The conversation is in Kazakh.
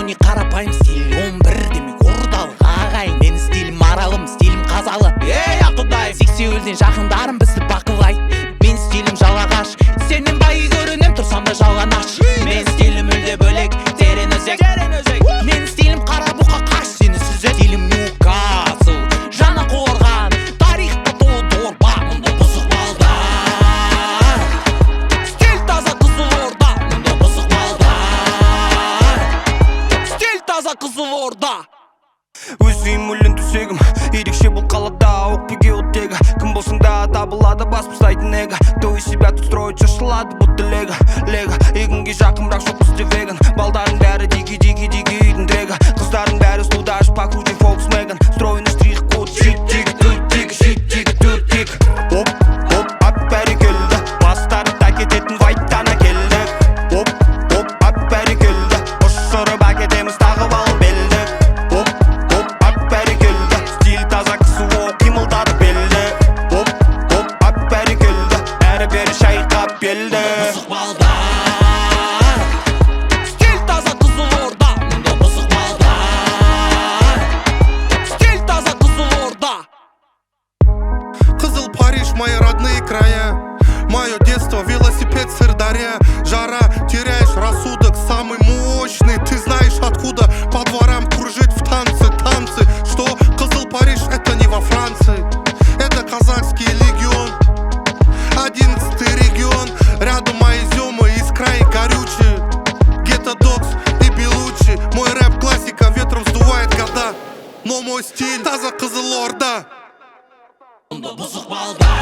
Обычный қарапайым стиль 11 демек ордалы ағайын. Менің стилім маралым, стилім қазалы. Ей Құдай, сексеуілден жақындарым бізді бақылайды. Мен стилім жалағаш, сенен бай көрінем, тұрсам да жалған аш. Мен стилім мүлде бөлек, терең өзек. Мен стилім қара бұқа қаш, сені сүзет. Стилім Ньюкасл, жаңа қорған, тарихта толы дорба, мұнда бұзық балдар. Стиль таза Қызылорда, мұнда бұзық балдар. Стиль таза Қызылорда. Өзім өлін төсегім, ерекше бұл қалада өкпеге оттегі. Кім болсың да табылады бас бұстайтын эго. То из себя тут строить шашылады будто лего. Егінге жақын бірақ жоқ бізде веган. Балдардың бәрі диги үйдің дрегі. Қыздардың бәрі студаж покрути Volkswagen. Стройный штрих-код шит-тик, түр-тик, шит-тик, түр-тик. Оп, ап бәрі келді. Бастары да кететін вайттана келді. Оп, ап бәрі келді. Ұшырып әкетеміз тағып алып белді. Ап бәрі келді. Стиль таза кісі о қимылдады белді. Оп, ап бәрі келді. Әрі-бері шайқап белді. Бұзық балдар. Стиль таза Қызылорда, мұнда бұзық балдар. Стиль таза Қызылорда. Қызыл Париж, мои родные края. Мое детство, велосипед, Сырдарья. Жара, теряешь рассудок, самый мощный. Ты знаешь откуда по дворам кружить в танцы. Что Қызыл Париж, это не во Франции. Это казахский легион, 11-й регион. Рядом мои зёмы из края горючие. Гетто Докс и Белучи. Мой рэп классика ветром сдувает года. Но мой стиль таза Қызылорда. Мұнда бұзық балдар.